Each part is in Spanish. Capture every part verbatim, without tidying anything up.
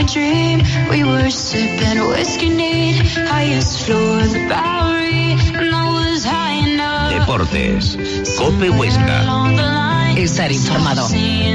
dream. We were sipping whiskey neat, highest floor of the Bowery, and I was high enough. Deportes, Cope Huesca. Estar informado.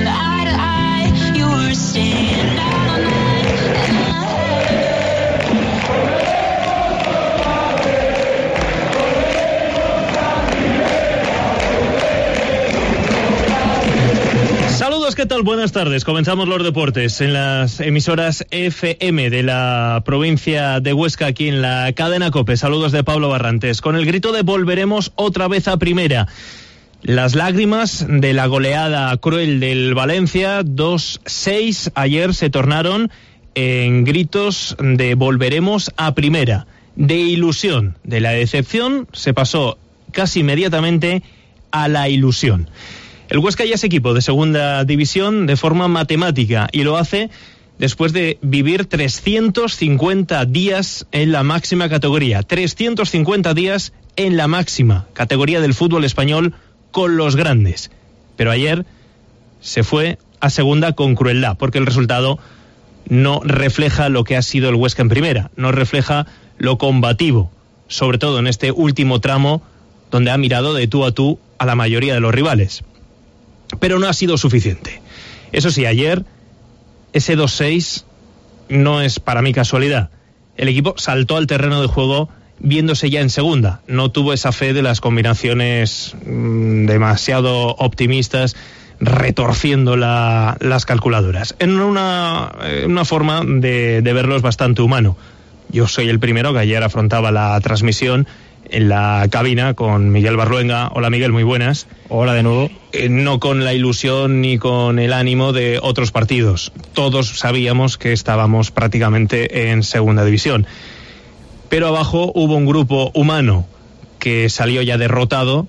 Saludos, ¿qué tal? Buenas tardes. Comenzamos los deportes en las emisoras F M de la provincia de Huesca, aquí en la cadena COPE. Saludos de Pablo Barrantes. Con el grito de volveremos otra vez a primera. Las lágrimas de la goleada cruel del Valencia, dos seis, ayer se tornaron en gritos de volveremos a primera. De ilusión, de la decepción, se pasó casi inmediatamente a la ilusión. El Huesca ya es equipo de segunda división de forma matemática y lo hace después de vivir trescientos cincuenta días en la máxima categoría. trescientos cincuenta días en la máxima categoría del fútbol español con los grandes. Pero ayer se fue a segunda con crueldad, porque el resultado no refleja lo que ha sido el Huesca en primera, no refleja lo combativo, sobre todo en este último tramo donde ha mirado de tú a tú a la mayoría de los rivales. Pero no ha sido suficiente. Eso sí, ayer ese dos seis no es para mí casualidad. El equipo saltó al terreno de juego viéndose ya en segunda. No tuvo esa fe de las combinaciones mmm, demasiado optimistas, retorciendo la, las calculadoras. En una, una forma de, de verlos bastante humano. Yo soy el primero que ayer afrontaba la transmisión en la cabina con Miguel Barluenga. Hola Miguel, muy buenas. Hola de nuevo. Eh, no con la ilusión ni con el ánimo de otros partidos. Todos sabíamos que estábamos prácticamente en segunda división. Pero abajo hubo un grupo humano que salió ya derrotado.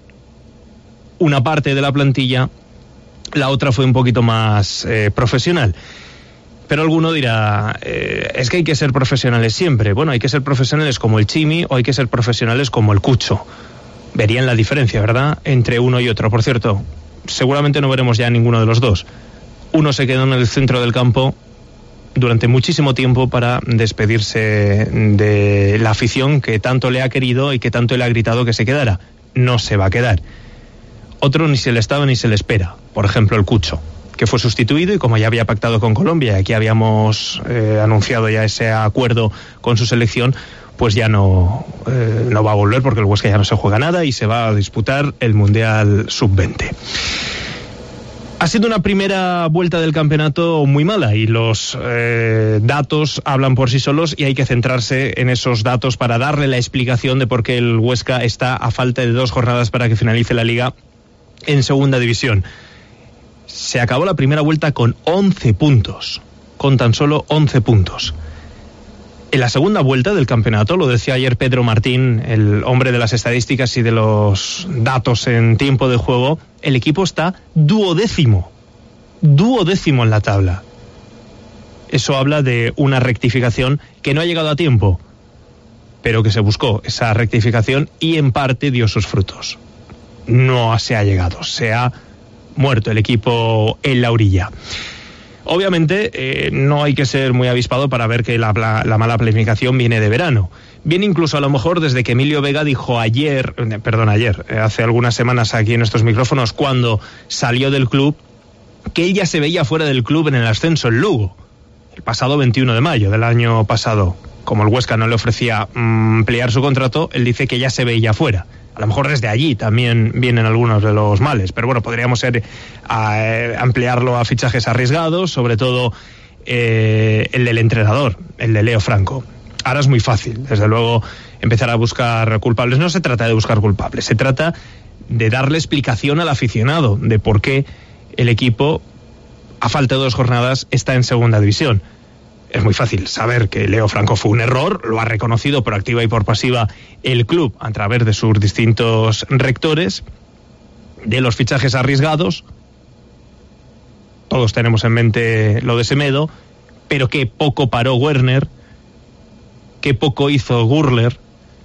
Una parte de la plantilla, la otra fue un poquito más eh, profesional. Pero alguno dirá, eh, es que hay que ser profesionales siempre. Bueno, hay que ser profesionales como el Chimi o hay que ser profesionales como el Cucho. Verían la diferencia, ¿verdad?, entre uno y otro. Por cierto, seguramente no veremos ya ninguno de los dos. Uno se quedó en el centro del campo durante muchísimo tiempo para despedirse de la afición que tanto le ha querido y que tanto le ha gritado que se quedara. No se va a quedar. Otro ni se le estaba ni se le espera. Por ejemplo, el Cucho, que fue sustituido y como ya había pactado con Colombia, y aquí habíamos eh, anunciado ya ese acuerdo con su selección, pues ya no, eh, no va a volver porque el Huesca ya no se juega nada y se va a disputar el Mundial sub veinte. Ha sido una primera vuelta del campeonato muy mala y los eh, datos hablan por sí solos y hay que centrarse en esos datos para darle la explicación de por qué el Huesca está a falta de dos jornadas para que finalice la liga en segunda división. Se acabó la primera vuelta con once puntos, con tan solo once puntos. En la segunda vuelta del campeonato, lo decía ayer Pedro Martín, el hombre de las estadísticas y de los datos en tiempo de juego, el equipo está duodécimo, duodécimo en la tabla. Eso habla de una rectificación que no ha llegado a tiempo, pero que se buscó esa rectificación y en parte dio sus frutos. No se ha llegado, se ha muerto el equipo en la orilla. Obviamente eh, no hay que ser muy avispado para ver que la, la, la mala planificación viene de verano. Viene incluso a lo mejor desde que Emilio Vega dijo ayer, eh, perdón, ayer, eh, hace algunas semanas aquí en estos micrófonos, cuando salió del club, que él ya se veía fuera del club en el ascenso en Lugo, el pasado veintiuno de mayo del año pasado. Como el Huesca no le ofrecía mm, ampliar su contrato, él dice que ya se veía fuera. A lo mejor desde allí también vienen algunos de los males, pero bueno, podríamos ser, a, eh, ampliarlo a fichajes arriesgados, sobre todo eh, el del entrenador, el de Leo Franco. Ahora es muy fácil, desde luego, empezar a buscar culpables. No se trata de buscar culpables, se trata de darle explicación al aficionado de por qué el equipo, a falta de dos jornadas, está en segunda división. Es muy fácil saber que Leo Franco fue un error, lo ha reconocido por activa y por pasiva el club a través de sus distintos rectores, de los fichajes arriesgados. Todos tenemos en mente lo de Semedo, pero que poco paró Werner, que poco hizo Gurler,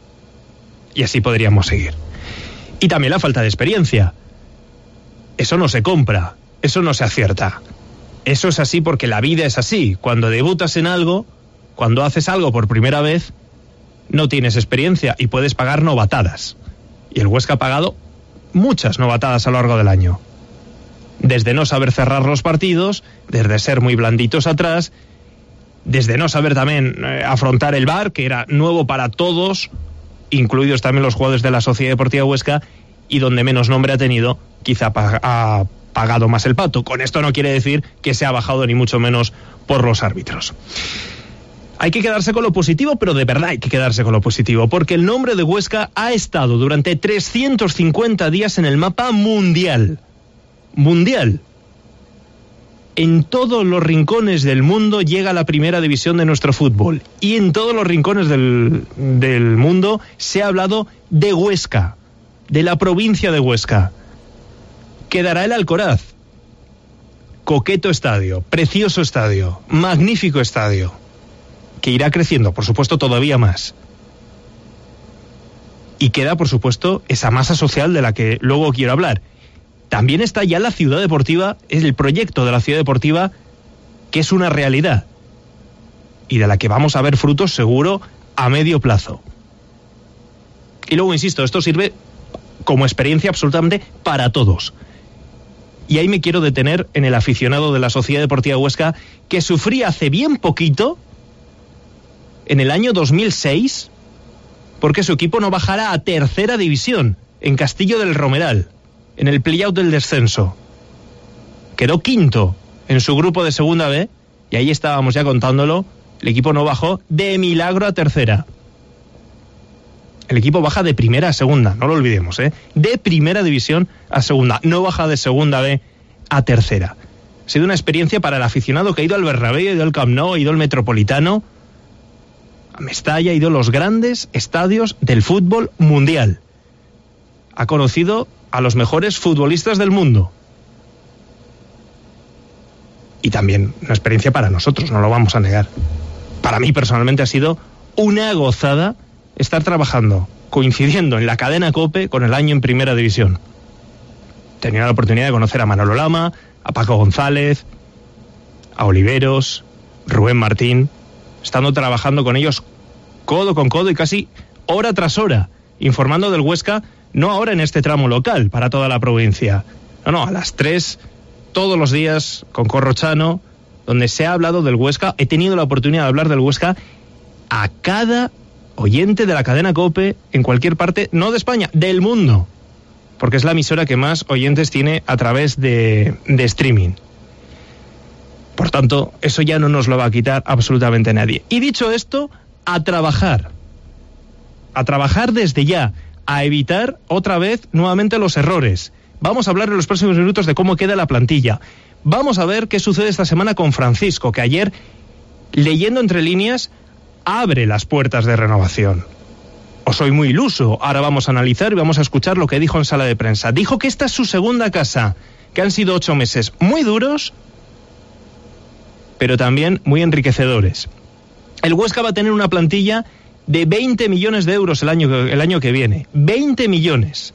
y así podríamos seguir. Y también la falta de experiencia. Eso no se compra, eso no se acierta. Eso es así porque la vida es así. Cuando debutas en algo, cuando haces algo por primera vez, no tienes experiencia y puedes pagar novatadas. Y el Huesca ha pagado muchas novatadas a lo largo del año. Desde no saber cerrar los partidos, desde ser muy blanditos atrás, desde no saber también eh, afrontar el V A R, que era nuevo para todos, incluidos también los jugadores de la Sociedad Deportiva Huesca, y donde menos nombre ha tenido, quizá ha pagado más el pato. Con esto no quiere decir que se ha bajado ni mucho menos por los árbitros. Hay que quedarse con lo positivo, pero de verdad hay que quedarse con lo positivo, porque el nombre de Huesca ha estado durante trescientos cincuenta días en el mapa mundial. Mundial. En todos los rincones del mundo llega la primera división de nuestro fútbol. Y en todos los rincones del, del mundo se ha hablado de Huesca, de la provincia de Huesca. Quedará el Alcoraz. Coqueto estadio, precioso estadio, magnífico estadio, que irá creciendo, por supuesto, todavía más. Y queda, por supuesto, esa masa social de la que luego quiero hablar. También está ya la ciudad deportiva, es el proyecto de la ciudad deportiva, que es una realidad y de la que vamos a ver frutos seguro a medio plazo. Y luego, insisto, esto sirve como experiencia absolutamente para todos. Y ahí me quiero detener en el aficionado de la Sociedad Deportiva Huesca, que sufría hace bien poquito, en el año dos mil seis, porque su equipo no bajara a tercera división, en Castillo del Romeral, en el play-out del descenso. Quedó quinto en su grupo de segunda B, y ahí estábamos ya contándolo, el equipo no bajó de milagro a tercera. El equipo baja de primera a segunda, no lo olvidemos, ¿eh? De primera división a segunda, no baja de segunda B a tercera. Ha sido una experiencia para el aficionado que ha ido al Bernabéu, ha ido al Camp Nou, ha ido al Metropolitano, a Mestalla, ha ido a los grandes estadios del fútbol mundial. Ha conocido a los mejores futbolistas del mundo. Y también una experiencia para nosotros, no lo vamos a negar. Para mí personalmente ha sido una gozada estar trabajando, coincidiendo en la cadena COPE con el año en primera división. Tenía la oportunidad de conocer a Manolo Lama, a Paco González, a Oliveros, Rubén Martín, estando trabajando con ellos codo con codo y casi hora tras hora, informando del Huesca, no ahora en este tramo local para toda la provincia, no, no, a las tres, todos los días con Corrochano, donde se ha hablado del Huesca. He tenido la oportunidad de hablar del Huesca a cada oyente de la cadena COPE en cualquier parte, no de España, del mundo, porque es la emisora que más oyentes tiene a través de, de streaming. Por tanto, eso ya no nos lo va a quitar absolutamente nadie. Y dicho esto, a trabajar. A trabajar desde ya, a evitar otra vez nuevamente los errores. Vamos a hablar en los próximos minutos de cómo queda la plantilla. Vamos a ver qué sucede esta semana con Francisco, que ayer, leyendo entre líneas, abre las puertas de renovación. O soy muy iluso. Ahora vamos a analizar y vamos a escuchar lo que dijo en sala de prensa. Dijo que esta es su segunda casa, que han sido ocho meses muy duros, pero también muy enriquecedores. El Huesca va a tener una plantilla de veinte millones de euros el año, el año que viene. veinte millones.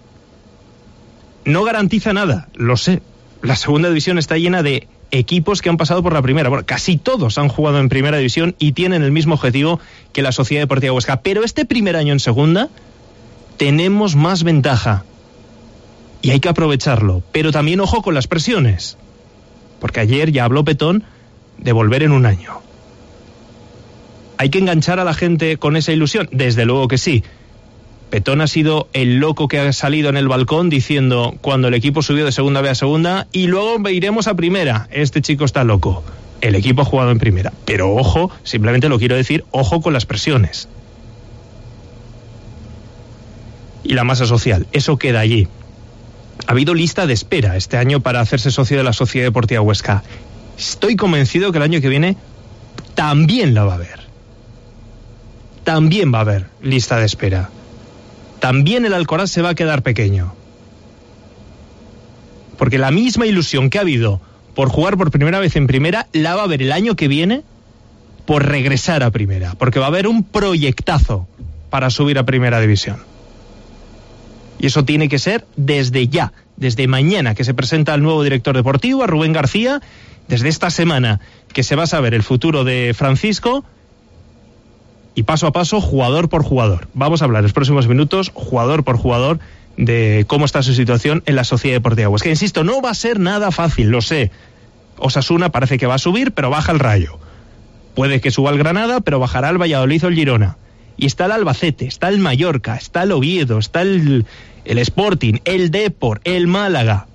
No garantiza nada, lo sé. La segunda división está llena de equipos que han pasado por la primera. Bueno, casi todos han jugado en primera división y tienen el mismo objetivo que la Sociedad Deportiva Huesca. Pero este primer año en segunda tenemos más ventaja y hay que aprovecharlo. Pero también ojo con las presiones, porque ayer ya habló Petón de volver en un año. ¿Hay que enganchar a la gente con esa ilusión? Desde luego que sí. Petón ha sido el loco que ha salido en el balcón diciendo cuando el equipo subió de segunda B a segunda y luego iremos a primera. Este chico está loco. El equipo ha jugado en primera. Pero ojo, simplemente lo quiero decir, ojo con las presiones. Y la masa social, eso queda allí. Ha habido lista de espera este año para hacerse socio de la Sociedad Deportiva Huesca. Estoy convencido que el año que viene también la va a haber. También va a haber lista de espera. También el Alcoraz se va a quedar pequeño. Porque la misma ilusión que ha habido por jugar por primera vez en primera, la va a haber el año que viene por regresar a primera. Porque va a haber un proyectazo para subir a primera división. Y eso tiene que ser desde ya, desde mañana, que se presenta al nuevo director deportivo, a Rubén García, desde esta semana, que se va a saber el futuro de Francisco, y paso a paso, jugador por jugador. Vamos a hablar en los próximos minutos, jugador por jugador, de cómo está su situación en la Sociedad Deportiva Huesca. Insisto, no va a ser nada fácil, lo sé. Osasuna parece que va a subir, pero baja el Rayo. Puede que suba el Granada, pero bajará el Valladolid o el Girona. Y está el Albacete, está el Mallorca, está el Oviedo, está el, el Sporting, el Depor, el Málaga,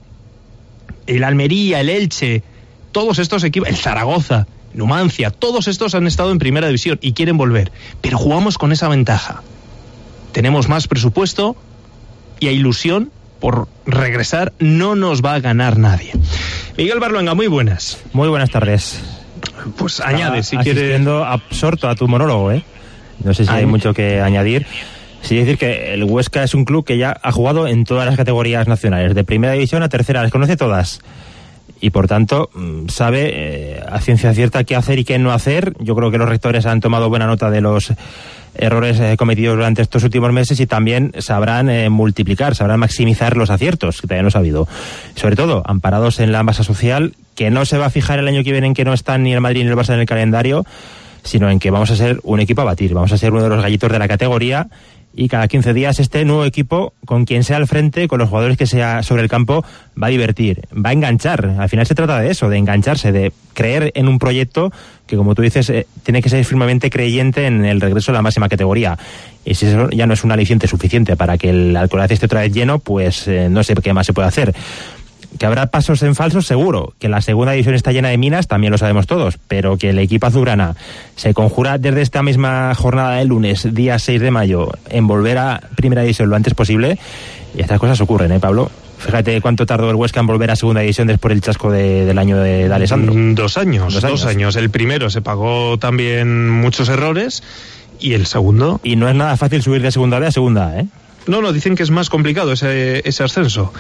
el Almería, el Elche, todos estos equipos, el Zaragoza, Numancia, todos estos han estado en primera división y quieren volver, pero jugamos con esa ventaja. Tenemos más presupuesto y hay ilusión por regresar, no nos va a ganar nadie. Miguel Barluenga, muy buenas. Muy buenas tardes. Pues añade, si quieres. Asistiendo absorto a tu monólogo, ¿eh? No sé si hay mucho que añadir. Sí, decir que el Huesca es un club que ya ha jugado en todas las categorías nacionales, de primera división a tercera, las conoce todas. Y por tanto, sabe eh, a ciencia cierta qué hacer y qué no hacer. Yo creo que los rectores han tomado buena nota de los errores eh, cometidos durante estos últimos meses y también sabrán eh, multiplicar, sabrán maximizar los aciertos, que todavía no ha habido. Sobre todo, amparados en la masa social, que no se va a fijar el año que viene en que no están ni el Madrid ni el Barça en el calendario, sino en que vamos a ser un equipo a batir, vamos a ser uno de los gallitos de la categoría. Y cada quince días este nuevo equipo, con quien sea al frente, con los jugadores que sea sobre el campo, va a divertir, va a enganchar. Al final se trata de eso, de engancharse, de creer en un proyecto que, como tú dices, eh, tiene que ser firmemente creyente en el regreso a la máxima categoría. Y si eso ya no es un aliciente suficiente para que el Alcoraz esté otra vez lleno, pues eh, no sé qué más se puede hacer. Que habrá pasos en falso, seguro. Que la segunda división está llena de minas, también lo sabemos todos. Pero que el equipo azulgrana se conjura desde esta misma jornada del lunes, día seis de mayo, en volver a primera división lo antes posible. Y estas cosas ocurren, ¿eh, Pablo? Fíjate cuánto tardó el Huesca en volver a segunda división después del chasco de, del año de, de Alessandro. Dos años, dos años. Dos años. El primero se pagó también muchos errores. Y el segundo... Y no es nada fácil subir de segunda B a segunda, ¿eh? No, no, dicen que es más complicado ese, ese ascenso.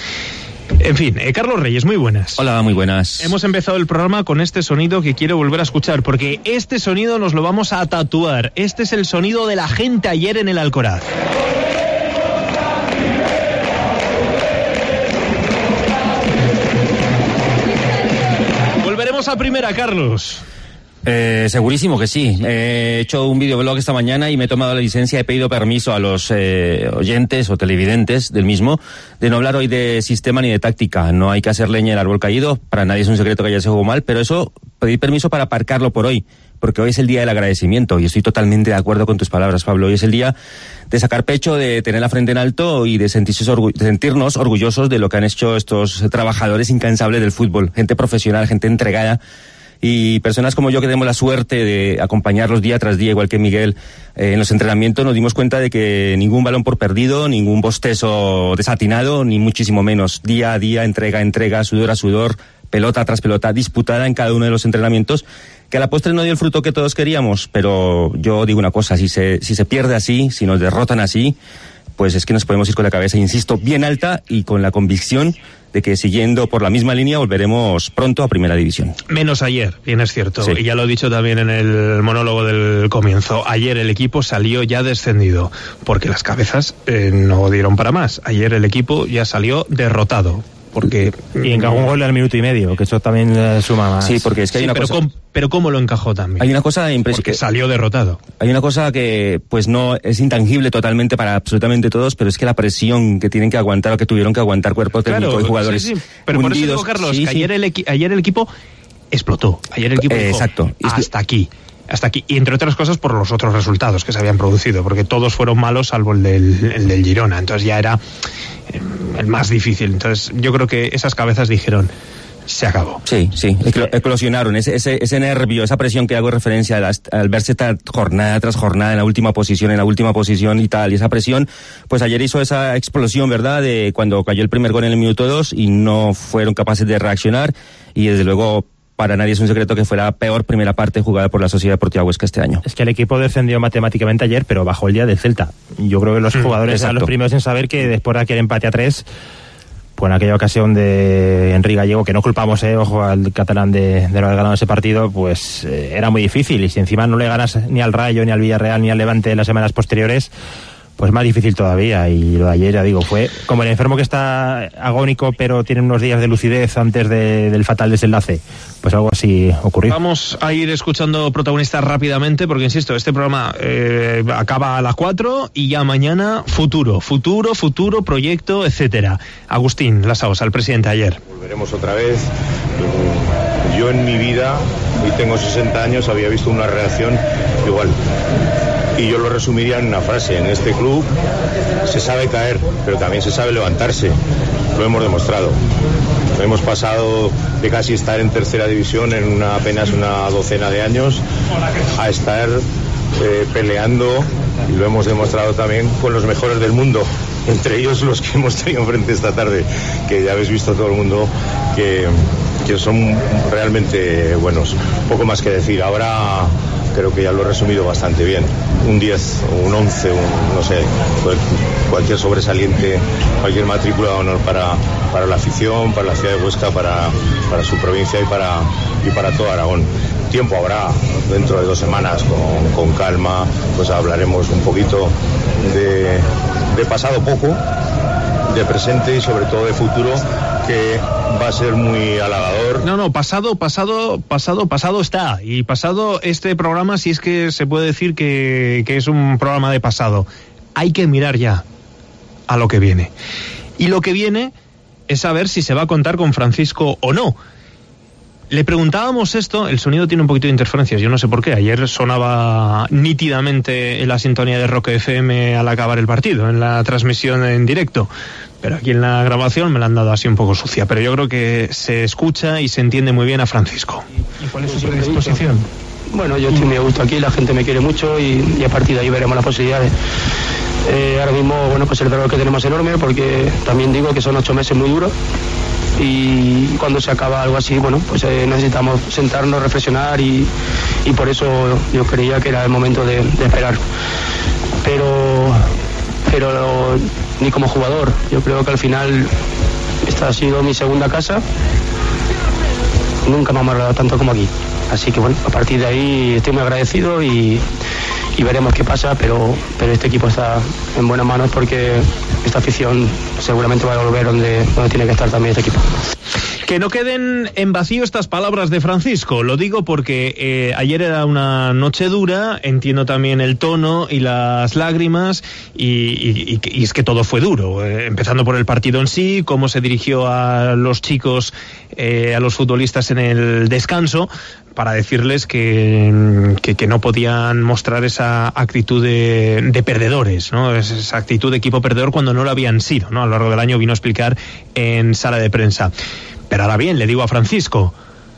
En fin, eh, Carlos Reyes, muy buenas. Hola, muy buenas. Hemos empezado el programa con este sonido que quiero volver a escuchar, porque este sonido nos lo vamos a tatuar. Este es el sonido de la gente ayer en el Alcoraz. Volveremos a primera, Carlos. Eh, segurísimo que sí. Eh, he hecho un videoblog esta mañana y me he tomado la licencia, he pedido permiso a los eh, oyentes o televidentes del mismo de no hablar hoy de sistema ni de táctica. No hay que hacer leña del árbol caído, para nadie es un secreto que ayer se jugó mal, pero eso, pedir permiso para aparcarlo por hoy, porque hoy es el día del agradecimiento y estoy totalmente de acuerdo con tus palabras, Pablo. Hoy es el día de sacar pecho, de tener la frente en alto y de, sentirse orgu- de sentirnos orgullosos de lo que han hecho estos trabajadores incansables del fútbol, gente profesional, gente entregada. Y personas como yo que tenemos la suerte de acompañarlos día tras día, igual que Miguel, eh, en los entrenamientos, nos dimos cuenta de que ningún balón por perdido, ningún bostezo desatinado, ni muchísimo menos. Día a día, entrega a entrega, sudor a sudor, pelota tras pelota, disputada en cada uno de los entrenamientos, que a la postre no dio el fruto que todos queríamos. Pero yo digo una cosa, si se, si se pierde así, si nos derrotan así, pues es que nos podemos ir con la cabeza, insisto, bien alta y con la convicción de que siguiendo por la misma línea volveremos pronto a Primera División. Menos ayer, bien es cierto, sí. Y ya lo he dicho también en el monólogo del comienzo. Ayer el equipo salió ya descendido, porque las cabezas eh, no dieron para más. Ayer el equipo ya salió derrotado. Porque y encajó un gol al minuto y medio, que eso también eh, suma más. Sí, porque es que hay sí, una pero cosa... Com, pero cómo lo encajó también. Hay una cosa impresionante. Porque salió derrotado. Hay una cosa que, pues no, es intangible totalmente para absolutamente todos, pero es que la presión que tienen que aguantar o que tuvieron que aguantar cuerpo técnico claro, y jugadores sí, sí. Pero hundidos. por eso digo, Carlos, sí, que sí. ayer el, equi- ayer el equipo explotó. Ayer el equipo Eh, dijo, exacto. hasta aquí. Hasta aquí, y entre otras cosas por los otros resultados que se habían producido, porque todos fueron malos salvo el del, el del Girona, entonces ya era eh, el más difícil. Entonces yo creo que esas cabezas dijeron, se acabó. Sí, sí, eclo- eclosionaron ese, ese, ese nervio, esa presión que hago referencia al, al verse tal jornada tras jornada en la última posición, en la última posición y tal, y esa presión, pues ayer hizo esa explosión, ¿verdad?, de cuando cayó el primer gol en el minuto dos y no fueron capaces de reaccionar, y desde luego para nadie es un secreto que fue la peor primera parte jugada por la Sociedad Deportiva Huesca este año. Es que el equipo descendió matemáticamente ayer, pero bajo el día del Celta. Yo creo que los jugadores exacto. eran los primeros en saber que después de aquel empate a tres, pues en aquella ocasión de Enrique Gallego, que no culpamos, eh, ojo, al catalán de, de no haber ganado ese partido, pues eh, era muy difícil. Y si encima no le ganas ni al Rayo, ni al Villarreal, ni al Levante en las semanas posteriores, pues más difícil todavía. Y lo de ayer, ya digo, fue como el enfermo que está agónico pero tiene unos días de lucidez antes de, del fatal desenlace. Pues algo así ocurrió. Vamos a ir escuchando protagonistas rápidamente porque, insisto, este programa eh, acaba a las cuatro y ya mañana futuro, futuro, futuro, proyecto, etcétera. Agustín Lasaos, al presidente ayer. Volveremos otra vez. Yo en mi vida, hoy tengo sesenta años, había visto una reacción igual. Y yo lo resumiría en una frase: en este club se sabe caer, pero también se sabe levantarse. Lo hemos demostrado. Hemos pasado de casi estar en tercera división en una, apenas una docena de años a estar eh, peleando, y lo hemos demostrado también con los mejores del mundo, entre ellos los que hemos tenido enfrente esta tarde, que ya habéis visto todo el mundo que, que son realmente buenos. Poco más que decir. Ahora creo que ya lo he resumido bastante bien. Un diez, un once, un, no sé, cualquier sobresaliente, cualquier matrícula de honor para, para la afición, para la ciudad de Huesca, para, para su provincia y para, y para todo Aragón. Tiempo habrá, dentro de dos semanas, con, con calma, pues hablaremos un poquito de, de pasado poco, de presente y sobre todo de futuro, que va a ser muy halagador. No, no, pasado, pasado, pasado, pasado está. Y pasado este programa, si es que se puede decir que, que es un programa de pasado. Hay que mirar ya a lo que viene. Y lo que viene es saber si se va a contar con Francisco o no. Le preguntábamos esto, el sonido tiene un poquito de interferencias, yo no sé por qué. Ayer sonaba nítidamente en la sintonía de Rock F M al acabar el partido, en la transmisión en directo. Pero aquí en la grabación me la han dado así un poco sucia. Pero yo creo que se escucha y se entiende muy bien a Francisco. ¿Y cuál es su predisposición? Bueno, yo estoy muy a gusto aquí, la gente me quiere mucho y, y a partir de ahí veremos las posibilidades. Eh, ahora mismo, bueno, pues el dolor que tenemos es enorme, porque también digo que son ocho meses muy duros. Y cuando se acaba algo así, bueno, pues eh, necesitamos sentarnos, reflexionar y, y por eso yo creía que era el momento de, de esperar. Pero, pero ni como jugador, yo creo que al final esta ha sido mi segunda casa. Nunca me ha amarrado tanto como aquí. Así que bueno, a partir de ahí estoy muy agradecido y, y veremos qué pasa, pero, pero este equipo está en buenas manos porque esta afición seguramente va a volver donde, donde tiene que estar también este equipo. Que no queden en vacío estas palabras de Francisco, lo digo porque eh, ayer era una noche dura, entiendo también el tono y las lágrimas, y, y, y es que todo fue duro, eh, empezando por el partido en sí, cómo se dirigió a los chicos, eh, a los futbolistas en el descanso, para decirles que, que, que no podían mostrar esa actitud de, de perdedores, ¿no? Esa actitud de equipo perdedor cuando no lo habían sido, ¿no? A lo largo del año vino a explicar en sala de prensa. Pero ahora bien, le digo a Francisco,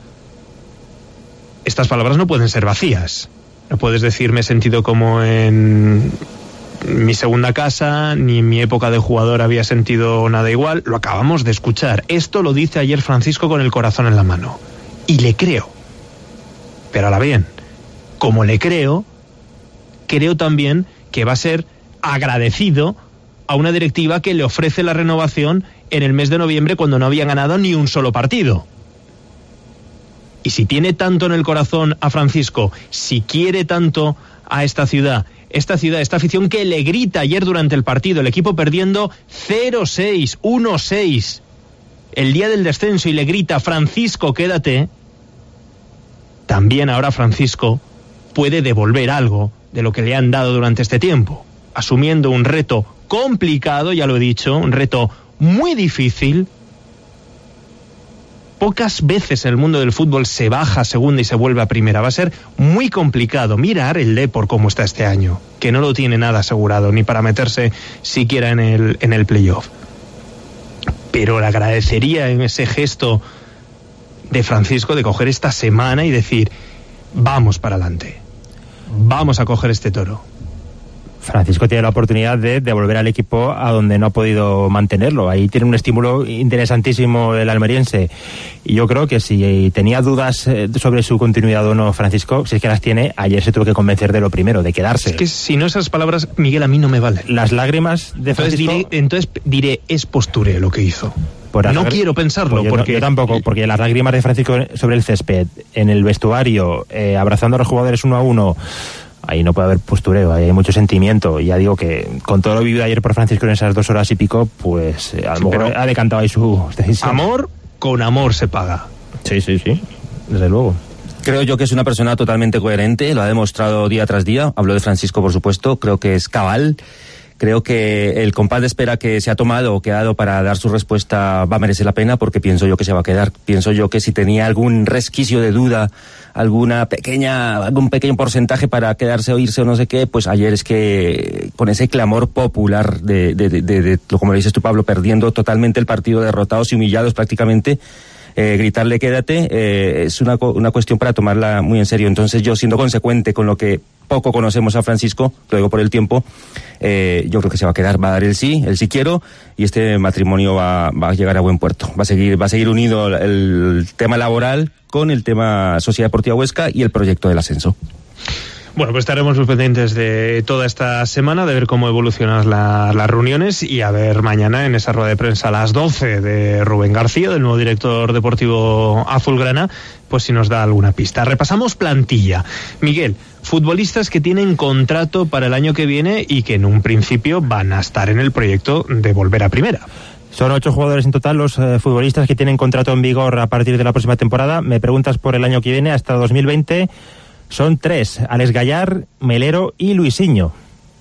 estas palabras no pueden ser vacías. No puedes decir me he sentido como en mi segunda casa, ni en mi época de jugador había sentido nada igual. Lo acabamos de escuchar. Esto lo dice ayer Francisco con el corazón en la mano. Y le creo. Pero ahora bien, como le creo, creo también que va a ser agradecido a una directiva que le ofrece la renovación en el mes de noviembre cuando no había ganado ni un solo partido. Y si tiene tanto en el corazón a Francisco, si quiere tanto a esta ciudad, esta ciudad, esta afición que le grita ayer durante el partido, el equipo perdiendo cero seis, uno seis, el día del descenso, y le grita Francisco, quédate, también ahora Francisco puede devolver algo de lo que le han dado durante este tiempo, asumiendo un reto complicado, ya lo he dicho, un reto muy difícil. Pocas veces en el mundo del fútbol se baja a segunda y se vuelve a primera. Va a ser muy complicado. Mirar el Depor cómo está este año, que no lo tiene nada asegurado, ni para meterse siquiera en el, en el playoff. Pero le agradecería en ese gesto de Francisco de coger esta semana y decir, vamos para adelante, vamos a coger este toro. Francisco tiene la oportunidad de devolver al equipo a donde no ha podido mantenerlo. Ahí tiene un estímulo interesantísimo el almeriense. Y yo creo que si tenía dudas sobre su continuidad o no Francisco, si es que las tiene, ayer se tuvo que convencer de lo primero, de quedarse. Es que si no, esas palabras, Miguel, a mí no me valen. Las lágrimas de Francisco... Entonces diré, entonces diré es postureo lo que hizo. Por no quiero pensarlo. Pues yo, porque no, yo tampoco, porque las lágrimas de Francisco sobre el césped, en el vestuario, eh, abrazando a los jugadores uno a uno... ahí no puede haber postureo, ahí hay mucho sentimiento. Y ya digo que con todo lo vivido ayer por Francisco en esas dos horas y pico, pues eh, a lo Sí, mejor pero ha decantado ahí su decisión. Amor con amor se paga. Sí, sí, sí, desde luego. Creo yo que es una persona totalmente coherente, lo ha demostrado día tras día. Hablo de Francisco, por supuesto, creo que es cabal. Creo que el compás de espera que se ha tomado o que ha dado para dar su respuesta va a merecer la pena, porque pienso yo que se va a quedar. Pienso yo que si tenía algún resquicio de duda, alguna pequeña, algún pequeño porcentaje para quedarse o irse o no sé qué, pues ayer es que con ese clamor popular de, de, de, de, de como le dices tú, Pablo, perdiendo totalmente el partido, derrotados y humillados prácticamente, Eh, gritarle quédate eh, es una, una cuestión para tomarla muy en serio. Entonces yo, siendo consecuente con lo que poco conocemos a Francisco, lo digo por el tiempo, eh, yo creo que se va a quedar, va a dar el sí, el sí quiero, y este matrimonio va, va a llegar a buen puerto. Va a seguir, va a seguir unido el, el tema laboral con el tema Sociedad Deportiva Huesca y el proyecto del ascenso. Bueno, pues estaremos muy pendientes de toda esta semana, de ver cómo evolucionan la, las reuniones y a ver mañana en esa rueda de prensa a las doce de Rubén García, del nuevo director deportivo azulgrana, pues si nos da alguna pista. Repasamos plantilla. Miguel, futbolistas que tienen contrato para el año que viene y que en un principio van a estar en el proyecto de volver a primera. Son ocho jugadores en total los eh, futbolistas que tienen contrato en vigor a partir de la próxima temporada. Me preguntas por el año que viene, hasta dos mil veinte... Son tres: Alex Gallar, Melero y Luisinho.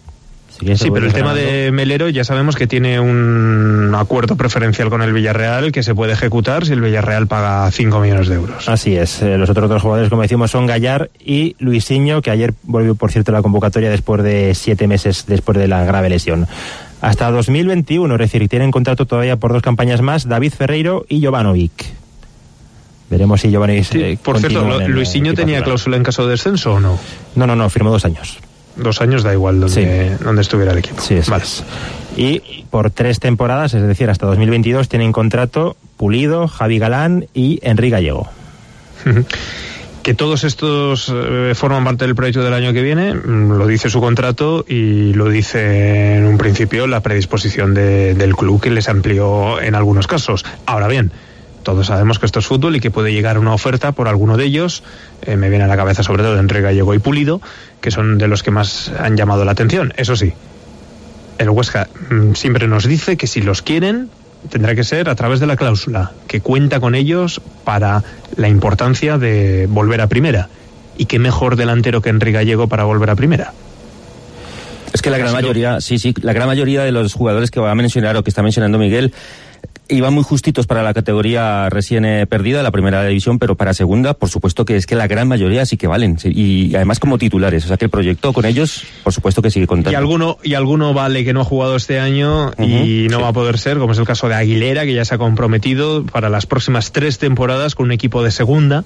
Si sí, pero el tema de Melero ya sabemos que tiene un acuerdo preferencial con el Villarreal que se puede ejecutar si el Villarreal paga cinco millones de euros. Así es. Eh, los otros dos jugadores, como decimos, son Gallar y Luisinho, que ayer volvió, por cierto, a la convocatoria después de siete meses después de la grave lesión. Hasta dos mil veintiuno, es decir, tienen contrato todavía por dos campañas más, David Ferreiro y Jovanovic. Veremos si Giovanni... Sí, eh, por cierto, ¿Luisinho tenía titular. cláusula en caso de descenso o no? No, no, no, firmó dos años. Dos años da igual donde, sí. donde estuviera el equipo. Sí, vale. Es. Y por tres temporadas, es decir, hasta dos mil veintidós, tienen contrato Pulido, Javi Galán y Enrique Gallego. Que todos estos eh, forman parte del proyecto del año que viene, lo dice su contrato y lo dice en un principio la predisposición de, del club, que les amplió en algunos casos. Ahora bien, todos sabemos que esto es fútbol y que puede llegar una oferta por alguno de ellos. Eh, me viene a la cabeza sobre todo Enrique Gallego y Pulido, que son de los que más han llamado la atención. Eso sí, el Huesca mmm, siempre nos dice que si los quieren tendrá que ser a través de la cláusula, que cuenta con ellos para la importancia de volver a primera. Y qué mejor delantero que Enrique Gallego para volver a primera. Es que la gran mayoría, sí, sí, la gran mayoría de los jugadores que va a mencionar o que está mencionando Miguel iban muy justitos para la categoría recién eh, perdida, la primera división, pero para segunda, por supuesto que es que la gran mayoría sí que valen, sí, y además como titulares, o sea que el proyecto con ellos, por supuesto que sigue contando. Y alguno, y alguno vale que no ha jugado este año uh-huh, y no sí. va a poder ser, como es el caso de Aguilera, que ya se ha comprometido para las próximas tres temporadas con un equipo de segunda,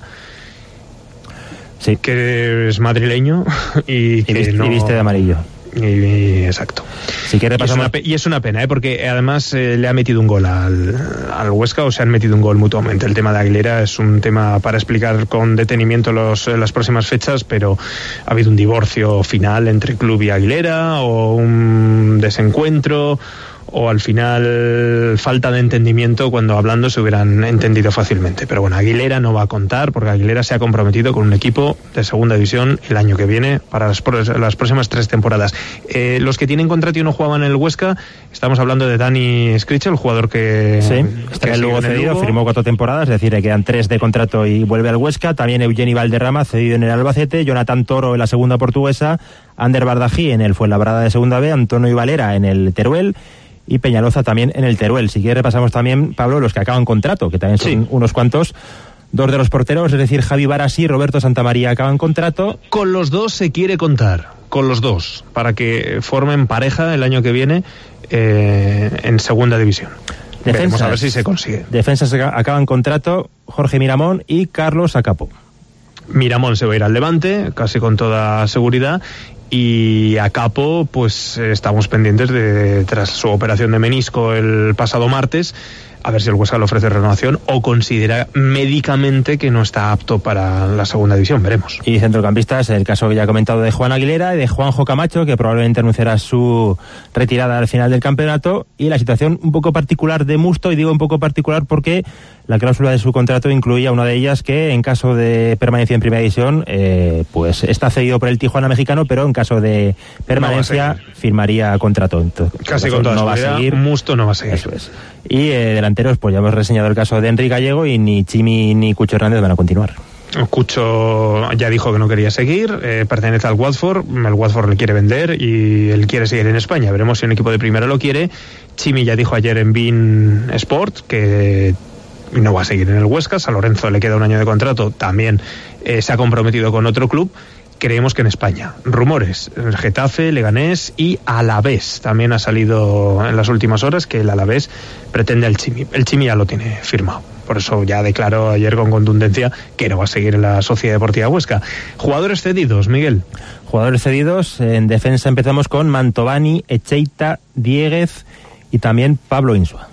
sí. que es madrileño y, y, que viste, no... y viste de amarillo. Y, y, exacto. Si quiere, y, es una, y es una pena, ¿eh? Porque además eh, le ha metido un gol al, al Huesca, o se han metido un gol mutuamente. El tema de Aguilera es un tema para explicar con detenimiento los, las próximas fechas, pero ha habido un divorcio final entre club y Aguilera, o un desencuentro, o al final falta de entendimiento cuando hablando se hubieran entendido fácilmente. Pero bueno, Aguilera no va a contar porque Aguilera se ha comprometido con un equipo de segunda división el año que viene para las, las próximas tres temporadas. Eh, los que tienen contrato y no jugaban en el Huesca, estamos hablando de Dani Scriche, el jugador que... Sí, está en el Lugo cedido, firmó cuatro temporadas, es decir, le quedan tres de contrato y vuelve al Huesca. También Eugeni Valderrama, cedido en el Albacete, Jonathan Toro en la segunda portuguesa, Ander Bardají en el Fuenlabrada de segunda B, Antonio Valera en el Teruel y Peñaloza también en el Teruel. Si quiere repasamos también, Pablo, los que acaban contrato, que también son sí. unos cuantos. Dos de los porteros, es decir, Javi Varas y Roberto Santamaría, acaban contrato. Con los dos se quiere contar, con los dos, para que formen pareja el año que viene eh, en segunda división. Defensas, Veremos a ver si se consigue. Defensas acaban contrato, Jorge Miramón y Carlos Acapo. Miramón se va a ir al Levante, casi con toda seguridad. Y a Capo, pues estamos pendientes de, tras su operación de menisco el pasado martes, a ver si el Huesca le ofrece renovación o considera médicamente que no está apto para la segunda división, veremos. Y centrocampistas, el caso que ya he comentado de Juan Aguilera y de Juanjo Camacho, que probablemente anunciará su retirada al final del campeonato, y la situación un poco particular de Musto, y digo un poco particular porque la cláusula de su contrato incluía una de ellas que en caso de permanencia en primera división, eh, pues está cedido por el Tijuana mexicano, pero en caso de permanencia no firmaría contrato. Entonces, casi con toda no va a seguir. Musto no va a seguir. Eso es. Y eh, delanteros, pues ya hemos reseñado el caso de Enrique Gallego, y ni Chimi ni Cucho Hernández van a continuar. Cucho ya dijo que no quería seguir, eh, pertenece al Watford, el Watford le quiere vender y él quiere seguir en España, veremos si un equipo de primera lo quiere. Chimi ya dijo ayer en beIN Sport que no va a seguir en el Huesca. San Lorenzo le queda un año de contrato, también eh, se ha comprometido con otro club. Creemos que en España. Rumores, Getafe, Leganés y Alavés. También ha salido en las últimas horas que el Alavés pretende al Chimi. El Chimi ya lo tiene firmado. Por eso ya declaró ayer con contundencia que no va a seguir en la Sociedad Deportiva Huesca. Jugadores cedidos, Miguel. Jugadores cedidos, en defensa empezamos con Mantovani, Echeita, Dieguez y también Pablo Insua.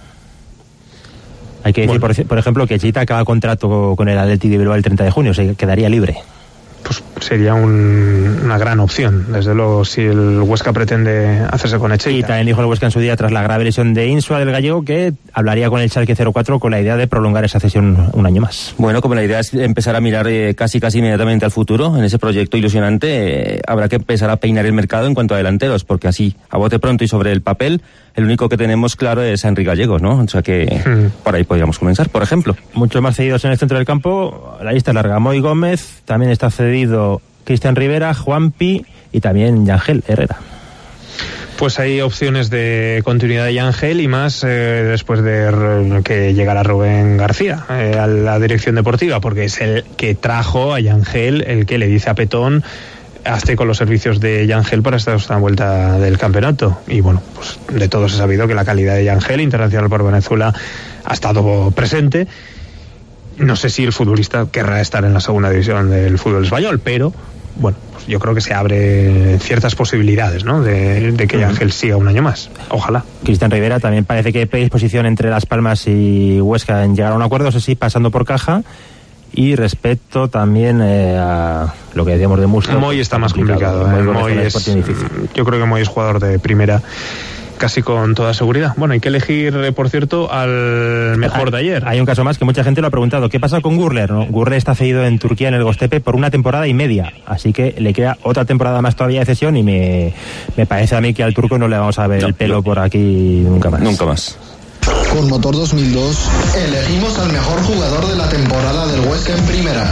Hay que decir, bueno, por, por ejemplo, que Echeita acaba contrato con el Athletic de Bilbao el treinta de junio, o sea, quedaría libre. Pues sería un, una gran opción, desde luego, si el Huesca pretende hacerse con Echeita. Y también dijo el Huesca en su día, tras la grave lesión de Insua del gallego, que hablaría con el Schalke cero cuatro con la idea de prolongar esa cesión un año más. Bueno, como la idea es empezar a mirar eh, casi casi inmediatamente al futuro, en ese proyecto ilusionante, eh, habrá que empezar a peinar el mercado en cuanto a delanteros, porque así, a bote pronto y sobre el papel, el único que tenemos claro es a Enrique Gallego, ¿no? O sea que hmm. por ahí podríamos comenzar, por ejemplo. Muchos más cedidos en el centro del campo, la lista es larga. Moy Gómez, también está cedido Cristian Rivera, Juanpi y también Yangel Herrera. Pues hay opciones de continuidad de Yangel y más eh, después de que llegara Rubén García eh, a la dirección deportiva, porque es el que trajo a Yangel, el que le dice a Petón: hazte con los servicios de Yangel para esta vuelta del campeonato. Y bueno, pues de todos he sabido que la calidad de Yangel, internacional por Venezuela, ha estado presente. No sé si el futbolista querrá estar en la segunda división del fútbol español, pero bueno, pues yo creo que se abre ciertas posibilidades, ¿no? De, de que Yangel siga un año más. Ojalá. Cristian Rivera también parece que hay predisposición entre Las Palmas y Huesca en llegar a un acuerdo, eso sí, pasando por caja. Y respecto también eh, a lo que decíamos de Musto, Moy está más complicado. complicado ¿eh? Moy es, yo creo que Moy es jugador de primera casi con toda seguridad. Bueno, hay que elegir, por cierto, al mejor hay, de ayer. Hay un caso más que mucha gente lo ha preguntado. ¿Qué pasa con Gurler? ¿No? Gurler está cedido en Turquía, en el Göztepe, por una temporada y media. Así que le queda otra temporada más todavía de cesión y me, me parece a mí que al turco no le vamos a ver no, el pelo no. por aquí nunca más. Nunca más. Con motor dos mil dos, elegimos al mejor jugador de la temporada del Huesca en primera.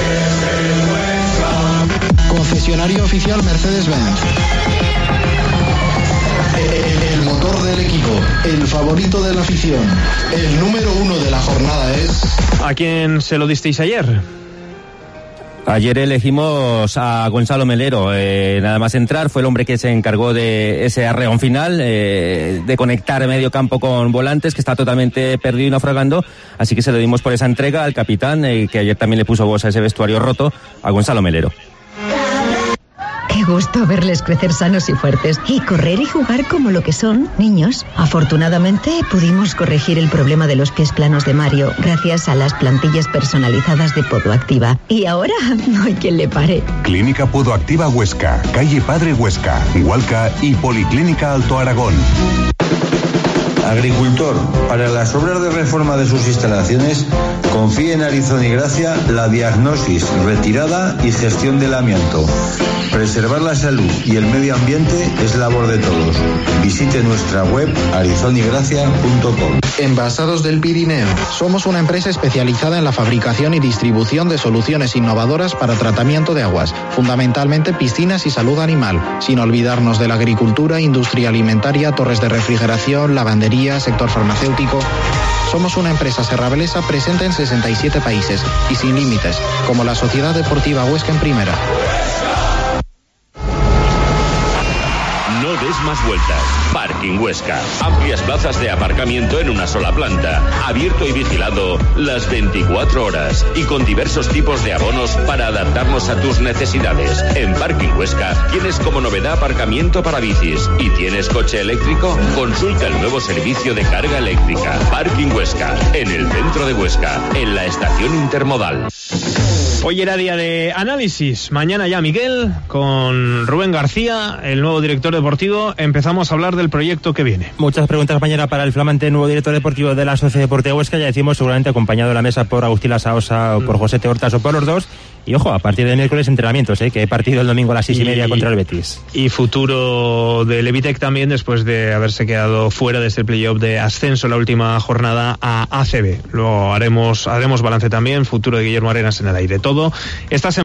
Concesionario oficial Mercedes-Benz. El motor del equipo, el favorito de la afición, el número uno de la jornada es... ¿A quién se lo disteis ayer? Ayer elegimos a Gonzalo Melero, eh, nada más entrar, fue el hombre que se encargó de ese arreón final, eh, de conectar medio campo con volantes, que está totalmente perdido y naufragando, así que se lo dimos por esa entrega al capitán, eh, que ayer también le puso voz a ese vestuario roto, a Gonzalo Melero. Qué gusto verles crecer sanos y fuertes y correr y jugar como lo que son, niños. Afortunadamente pudimos corregir el problema de los pies planos de Mario gracias a las plantillas personalizadas de Podoactiva. Y ahora no hay quien le pare. Clínica Podoactiva Huesca, calle Padre Huesca, Hualca y Policlínica Alto Aragón. Agricultor, para las obras de reforma de sus instalaciones, confíe en Arizona y Gracia la diagnosis, retirada y gestión del amianto. Preservar la salud y el medio ambiente es labor de todos. Visite nuestra web arizonigracia punto com. Envasados del Pirineo. Somos una empresa especializada en la fabricación y distribución de soluciones innovadoras para tratamiento de aguas, fundamentalmente piscinas y salud animal, sin olvidarnos de la agricultura, industria alimentaria, torres de refrigeración, lavandería, sector farmacéutico. Somos una empresa serrabelesa presente en sesenta y siete países y sin límites, como la Sociedad Deportiva Huesca en primera. No des más vueltas. Parking Huesca. Amplias plazas de aparcamiento en una sola planta. Abierto y vigilado las veinticuatro horas. Y con diversos tipos de abonos para adaptarnos a tus necesidades. En Parking Huesca tienes como novedad aparcamiento para bicis. ¿Y tienes coche eléctrico? Consulta el nuevo servicio de carga eléctrica. Parking Huesca. En el centro de Huesca. En la estación intermodal. Hoy era día de análisis. Mañana ya Miguel, con Rubén García, el nuevo director deportivo, empezamos a hablar del proyecto que viene. Muchas preguntas mañana para el flamante nuevo director deportivo de la Sociedad Deportiva Huesca. Ya decimos, seguramente acompañado de la mesa por Agustín Lasaosa o por José Hortas o por los dos. Y ojo, a partir de miércoles entrenamientos, ¿eh? Que hay partido el domingo a las seis y, y media contra el Betis. Y futuro de Levitec también, después de haberse quedado fuera de este playoff de ascenso la última jornada a A C B. Luego haremos, haremos balance también, futuro de Guillermo Arenas en el aire. Todo esta semana.